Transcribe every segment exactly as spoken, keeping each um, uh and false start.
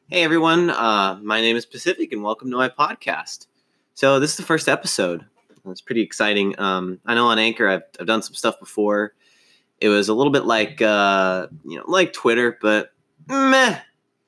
Hey everyone, uh, my name is Pacific and welcome to my podcast. So this is the first episode. It's pretty exciting. Um, I know on Anchor I've, I've done some stuff before. It was a little bit like uh, you know like Twitter, but meh,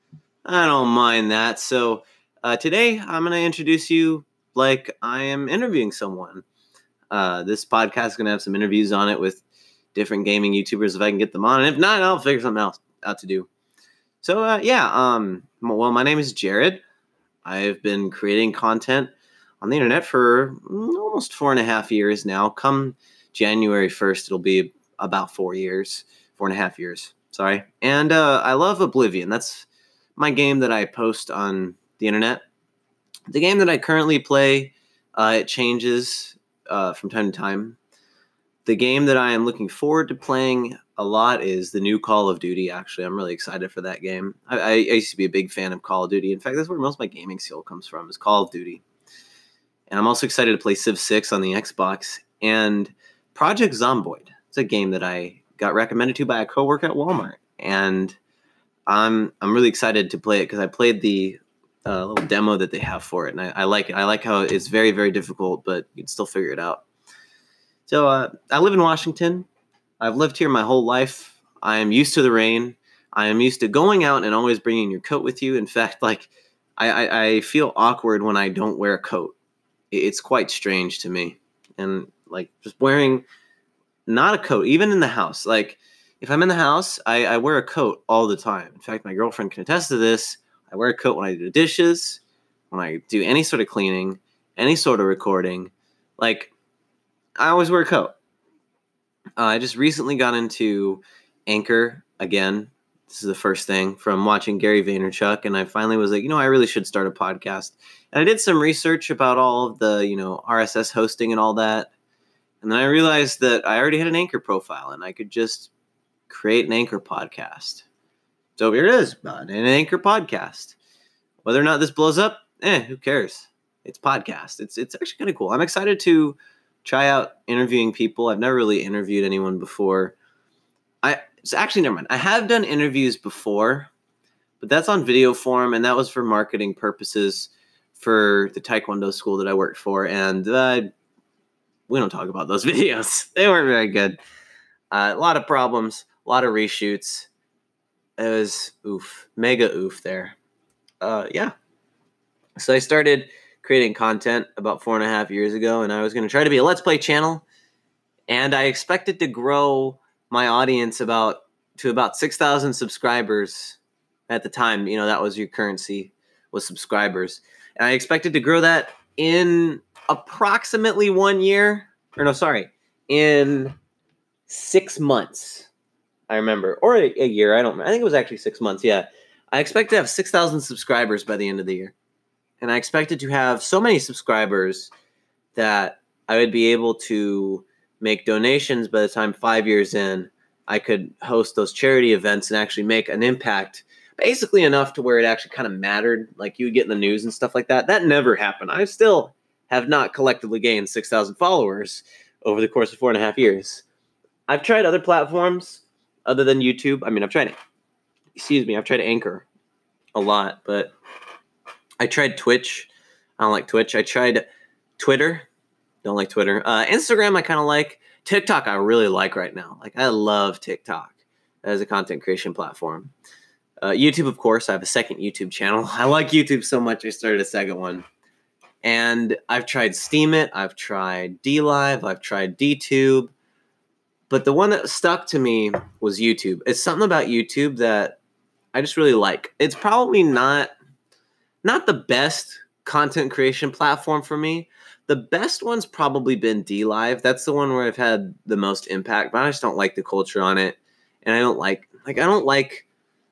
I don't mind that. So uh, today I'm going to introduce you like I am interviewing someone. Uh, this podcast is going to have some interviews on it with different gaming YouTubers if I can get them on, and if not, I'll figure something else out to do. So uh, yeah, um, well, my name is Jared. I've been creating content on the internet for almost four and a half years now. Come January first, it'll be about four years, four and a half years. Sorry. And uh, I love Oblivion. That's my game that I post on the internet. The game that I currently play, uh, it changes uh, from time to time. The game that I am looking forward to playing a lot is the new Call of Duty, actually. I'm really excited for that game. I, I, I used to be a big fan of Call of Duty. In fact, that's where most of my gaming skill comes from, is Call of Duty. And I'm also excited to play Civ six on the Xbox. And Project Zomboid. It's a game that I got recommended to by a coworker at Walmart. And I'm I'm really excited to play it because I played the uh, little demo that they have for it. And I, I like it. I like how it's very, very difficult, but you can still figure it out. So uh, I live in Washington. I've lived here my whole life. I am used to the rain. I am used to going out and always bringing your coat with you. In fact, like I, I, I feel awkward when I don't wear a coat. It's quite strange to me. And like just wearing not a coat, even in the house. Like if I'm in the house, I, I wear a coat all the time. In fact, my girlfriend can attest to this. I wear a coat when I do the dishes, when I do any sort of cleaning, any sort of recording. Like I always wear a coat. Uh, I just recently got into Anchor again. This is the first thing from watching Gary Vaynerchuk, and I finally was like, you know, I really should start a podcast. And I did some research about all of the, you know, R S S hosting and all that. And then I realized that I already had an Anchor profile, and I could just create an Anchor podcast. So here it is, an Anchor podcast. Whether or not this blows up, eh, who cares? It's podcast. It's it's actually kind of cool. I'm excited to try out interviewing people. I've never really interviewed anyone before. I so actually never mind. I have done interviews before, but that's on video form, and that was for marketing purposes for the Taekwondo school that I worked for. And uh, we don't talk about those videos. They weren't very good. Uh, a lot of problems, a lot of reshoots. It was oof, mega oof there. Uh, yeah. So I started creating content about four and a half years ago, and I was going to try to be a Let's Play channel, and I expected to grow my audience about to about six thousand subscribers at the time. You know, that was your currency, was subscribers. And I expected to grow that in approximately one year, or no, sorry, in six months, I remember, or a, a year, I don't remember. I think it was actually six months, yeah. I expected to have six thousand subscribers by the end of the year. And I expected to have so many subscribers that I would be able to make donations by the time five years in. I could host those charity events and actually make an impact, basically enough to where it actually kind of mattered, like you would get in the news and stuff like that. That never happened. I still have not collectively gained six thousand followers over the course of four and a half years. I've tried other platforms other than YouTube. I mean, I've tried, excuse me, I've tried Anchor a lot, but I tried Twitch. I don't like Twitch. I tried Twitter. Don't like Twitter. Uh, Instagram, I kind of like. TikTok, I really like right now. Like, I love TikTok as a content creation platform. Uh, YouTube, of course. I have a second YouTube channel. I like YouTube so much, I started a second one. And I've tried Steemit. I've tried DLive. I've tried DTube. But the one that stuck to me was YouTube. It's something about YouTube that I just really like. It's probably not... Not the best content creation platform for me. The best one's probably been DLive. That's the one where I've had the most impact, but I just don't like the culture on it. And I don't like, like, I don't like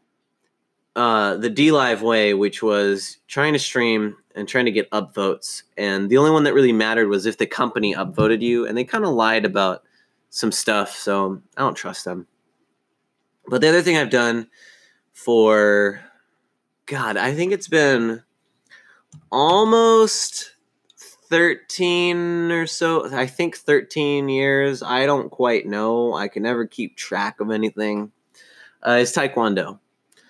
uh, the DLive way, which was trying to stream and trying to get upvotes. And the only one that really mattered was if the company upvoted you. And they kind of lied about some stuff, so I don't trust them. But the other thing I've done for... God, I think it's been almost thirteen or so. I think thirteen years. I don't quite know. I can never keep track of anything. Uh, it's Taekwondo.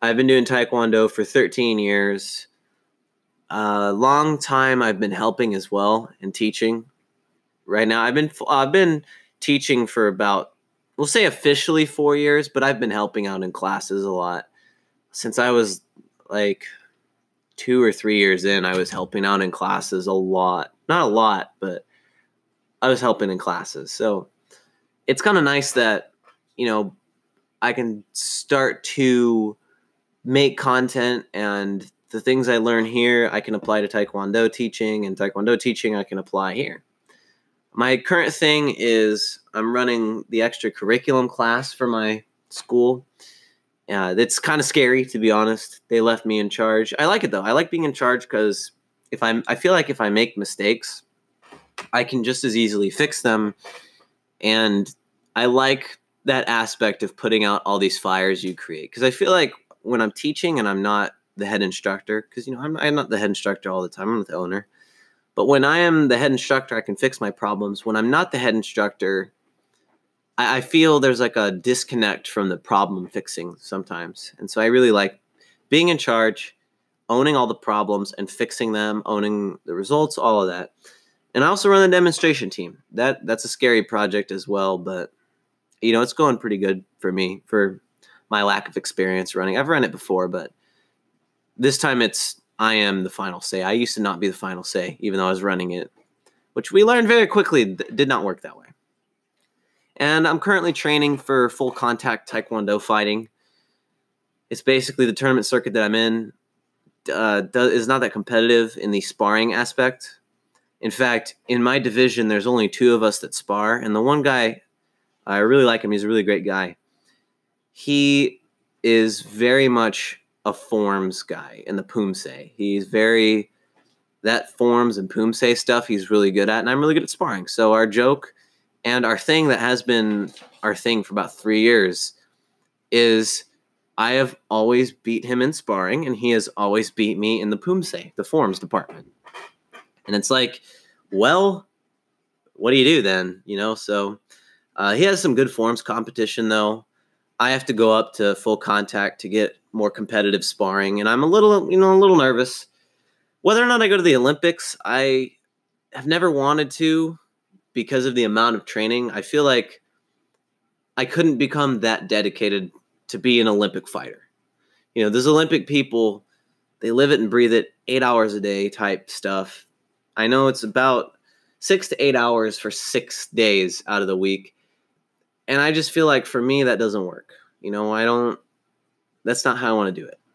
I've been doing Taekwondo for thirteen years. A uh, long time I've been helping as well and teaching. Right now I've been I've been teaching for about, we'll say officially four years, but I've been helping out in classes a lot. Since I was like two or three years in, I was helping out in classes a lot. Not a lot, but I was helping in classes. So it's kind of nice that, you know, I can start to make content, and the things I learn here, I can apply to Taekwondo teaching, and Taekwondo teaching I can apply here. My current thing is I'm running the extracurriculum class for my school. Uh, it's kind of scary, to be honest. They left me in charge. I like it, though. I like being in charge because if I'm, I feel like if I make mistakes, I can just as easily fix them. And I like that aspect of putting out all these fires you create. Because I feel like when I'm teaching and I'm not the head instructor, because, you know, I'm, I'm not the head instructor all the time. I'm not the owner. But when I am the head instructor, I can fix my problems. When I'm not the head instructor, I, I feel there's like a disconnect from the problem fixing sometimes. And so I really like being in charge, owning all the problems and fixing them, owning the results, all of that. And I also run the demonstration team. That that's a scary project as well, but you know, it's going pretty good for me for my lack of experience running. I've run it before, but this time it's I am the final say. I used to not be the final say, even though I was running it, which we learned very quickly th- did not work that way. And I'm currently training for full contact Taekwondo fighting. It's basically the tournament circuit that I'm in uh, does, is not that competitive in the sparring aspect. In fact, in my division, there's only two of us that spar, and the one guy, I really like him. He's a really great guy. He is very much a forms guy in the Poomsae. He's very, that forms and Poomsae stuff he's really good at, and I'm really good at sparring. So our joke and our thing that has been our thing for about three years is I have always beat him in sparring, and he has always beat me in the Poomsae, the forms department. And it's like, well, what do you do then? You know, so uh, he has some good forms competition, though. I have to go up to full contact to get more competitive sparring, and I'm a little, you know, a little nervous. Whether or not I go to the Olympics, I have never wanted to because of the amount of training. I feel like I couldn't become that dedicated to be an Olympic fighter. You know, those Olympic people, they live it and breathe it, eight hours a day type stuff. I know it's about six to eight hours for six days out of the week. And I just feel like for me, that doesn't work. You know, I don't, that's not how I want to do it.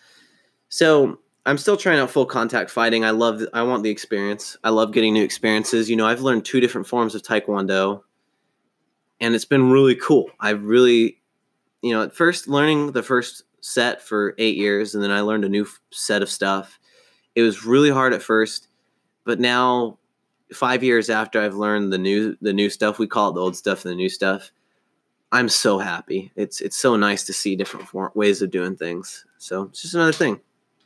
So I'm still trying out full contact fighting. I love, I want the experience. I love getting new experiences. You know, I've learned two different forms of Taekwondo, and it's been really cool. I really, you know, at first learning the first set for eight years, and then I learned a new set of stuff. It was really hard at first, but now five years after I've learned the new, the new stuff, we call it the old stuff and the new stuff, I'm so happy. It's, it's so nice to see different form, ways of doing things. So it's just another thing.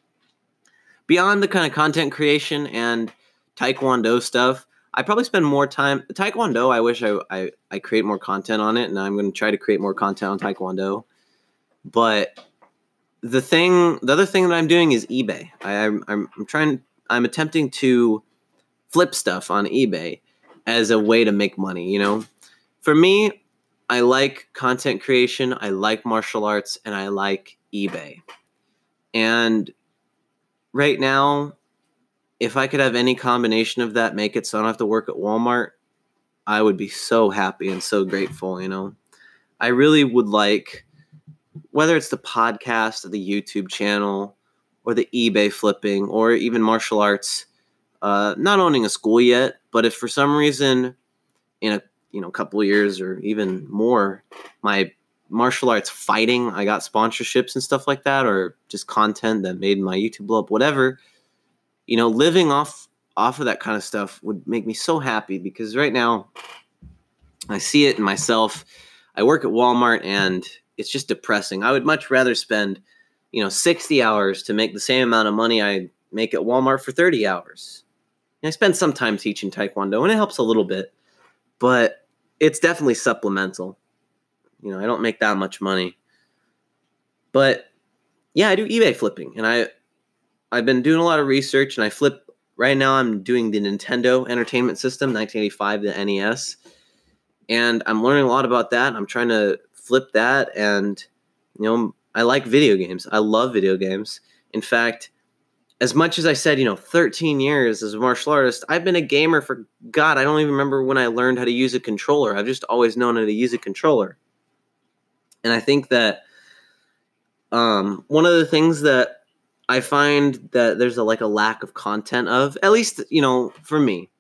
Beyond the kind of content creation and Taekwondo stuff, I probably spend more time. Taekwondo, I wish I, I, I create more content on it, and I'm going to try to create more content on Taekwondo. But the thing, the other thing that I'm doing is eBay. I, I'm, I'm, I'm trying, I'm attempting to flip stuff on eBay as a way to make money. You know, for me, I like content creation, I like martial arts, and I like eBay. And right now, if I could have any combination of that, make it so I don't have to work at Walmart, I would be so happy and so grateful, you know. I really would like, whether it's the podcast or the YouTube channel or the eBay flipping or even martial arts, uh, not owning a school yet, but if for some reason in a you know couple of years or even more, my martial arts fighting, I got sponsorships and stuff like that, or just content that made my YouTube blow up, whatever, you know, living off off of that kind of stuff would make me so happy, because right now I see it in myself. I work at Walmart and it's just depressing. I would much rather spend, you know, sixty hours to make the same amount of money I make at Walmart for thirty hours. And I spend some time teaching Taekwondo, and it helps a little bit, but it's definitely supplemental. You know, I don't make that much money. But yeah, I do eBay flipping, and I I've been doing a lot of research, and I flip right now. I'm doing the Nintendo Entertainment System, nineteen eighty-five, the N E S, and I'm learning a lot about that. I'm trying to flip that, and you know, I like video games. I love video games. In fact, as much as I said, you know, thirteen years as a martial artist, I've been a gamer for, God, I don't even remember when I learned how to use a controller. I've just always known how to use a controller. And I think that um, one of the things that I find that there's a, like a lack of content of, at least, you know, for me,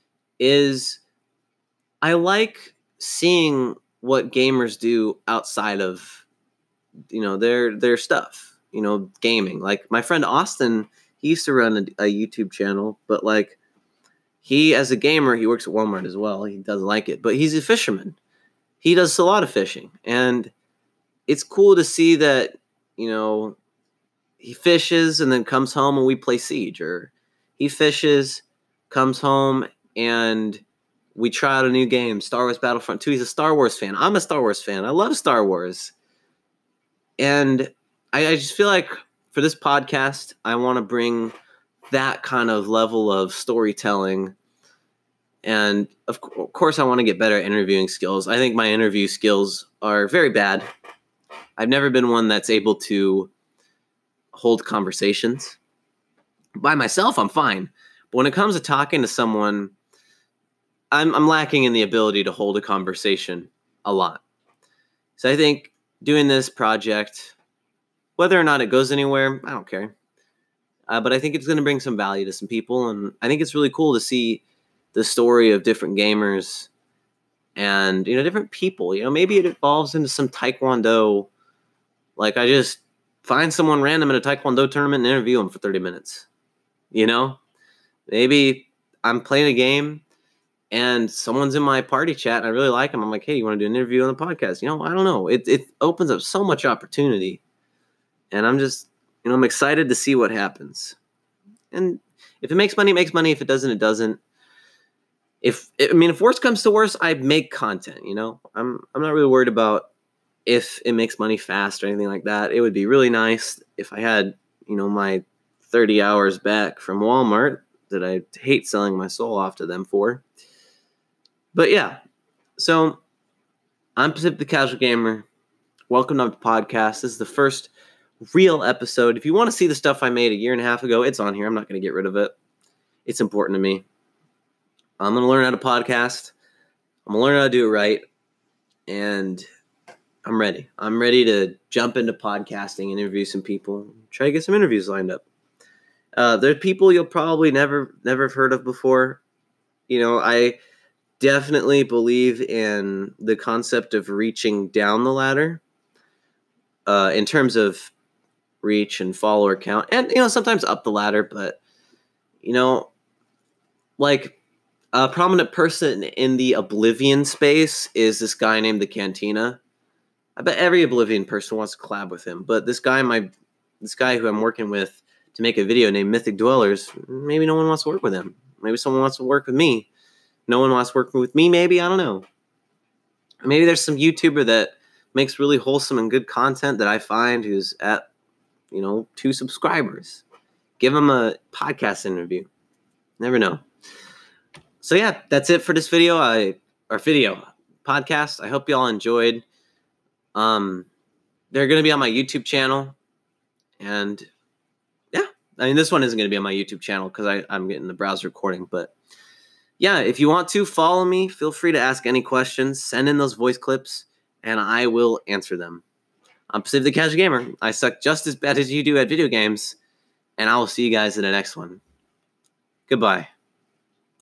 is I like seeing what gamers do outside of, you know, their their stuff, you know, gaming. Like my friend Austin, he used to run a, a YouTube channel, but like he, as a gamer, he works at Walmart as well. He doesn't like it, but he's a fisherman. He does a lot of fishing, and it's cool to see that, you know, he fishes and then comes home and we play Siege, or he fishes, comes home, and we try out a new game, Star Wars Battlefront two. He's a Star Wars fan. I'm a Star Wars fan. I love Star Wars. And I, I just feel like for this podcast, I want to bring that kind of level of storytelling. And of, co- of course, I want to get better at interviewing skills. I think my interview skills are very bad. I've never been one that's able to hold conversations. By myself, I'm fine. But when it comes to talking to someone, I'm, I'm lacking in the ability to hold a conversation a lot. So I think doing this project, whether or not it goes anywhere, I don't care. Uh, but I think it's going to bring some value to some people. And I think it's really cool to see the story of different gamers and, you know, different people. You know, maybe it evolves into some Taekwondo. Like I just find someone random at a Taekwondo tournament and interview them for thirty minutes. You know, maybe I'm playing a game and someone's in my party chat and I really like them. I'm like, hey, you want to do an interview on the podcast? You know, I don't know. It it opens up so much opportunity. And I'm just, you know, I'm excited to see what happens. And if it makes money, it makes money. If it doesn't, it doesn't. If I mean, if worse comes to worse, I make content, you know. I'm I'm not really worried about if it makes money fast or anything like that. It would be really nice if I had, you know, my thirty hours back from Walmart that I hate selling my soul off to them for. But yeah, so I'm Pacific the Casual Gamer. Welcome to the podcast. This is the first real episode. If you want to see the stuff I made a year and a half ago, it's on here. I'm not going to get rid of it. It's important to me. I'm going to learn how to podcast. I'm going to learn how to do it right. And I'm ready. I'm ready to jump into podcasting, interview some people, try to get some interviews lined up. Uh, there are people you'll probably never, never have heard of before. You know, I definitely believe in the concept of reaching down the ladder uh, in terms of reach and follower count, and, you know, sometimes up the ladder. But, you know, like a prominent person in the Oblivion space is this guy named the Cantina. I bet every Oblivion person wants to collab with him, but this guy, my this guy who I'm working with to make a video named Mythic Dwellers, maybe no one wants to work with him. Maybe someone wants to work with me. No one wants to work with me, maybe. I don't know. Maybe there's some YouTuber that makes really wholesome and good content that I find who's at, you know, two subscribers. Give him a podcast interview. Never know. So yeah, that's it for this video. I or video podcast. I hope y'all enjoyed. Um, they're going to be on my YouTube channel, and yeah, I mean, this one isn't going to be on my YouTube channel because I I'm getting the browser recording. But yeah, if you want to follow me, feel free to ask any questions. Send in those voice clips, and I will answer them. I'm Pacific the Casual Gamer. I suck just as bad as you do at video games, and I will see you guys in the next one. Goodbye.